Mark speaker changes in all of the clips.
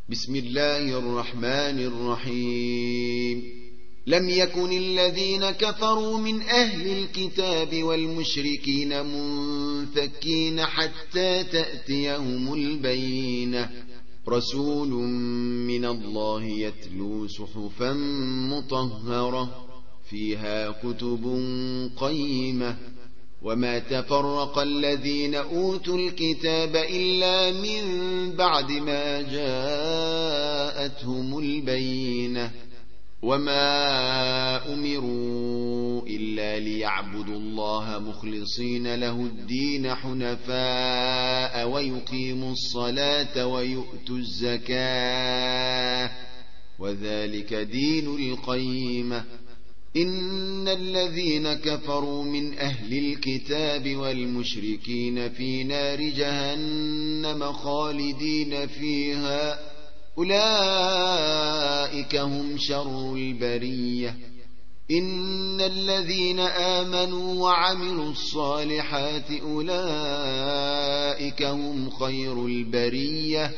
Speaker 1: بسم الله الرحمن الرحيم. لم يكن الذين كفروا من أهل الكتاب والمشركين منفكين حتى تأتيهم البينة، رسول من الله يتلو صحفا مطهرة فيها كتب قيمة. وما تفرق الذين أوتوا الكتاب إلا من بعد ما جاءتهم البينة، وما أمروا إلا ليعبدوا الله مخلصين له الدين حنفاء ويقيموا الصلاة ويؤتوا الزكاة وذلك دين القيمة. إن الذين كفروا من أهل الكتاب والمشركين في نار جهنم خالدين فيها، أولئك هم شر البرية. إن الذين آمنوا وعملوا الصالحات أولئك هم خير البرية،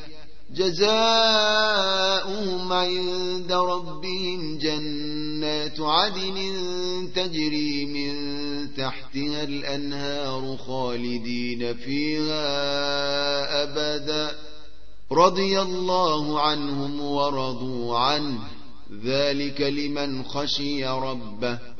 Speaker 1: جزاؤهم عند ربهم جنات عدن تجري من تحتها الأنهار خالدين فيها أبدا، رضي الله عنهم ورضوا عنه، ذلك لمن خشي ربه.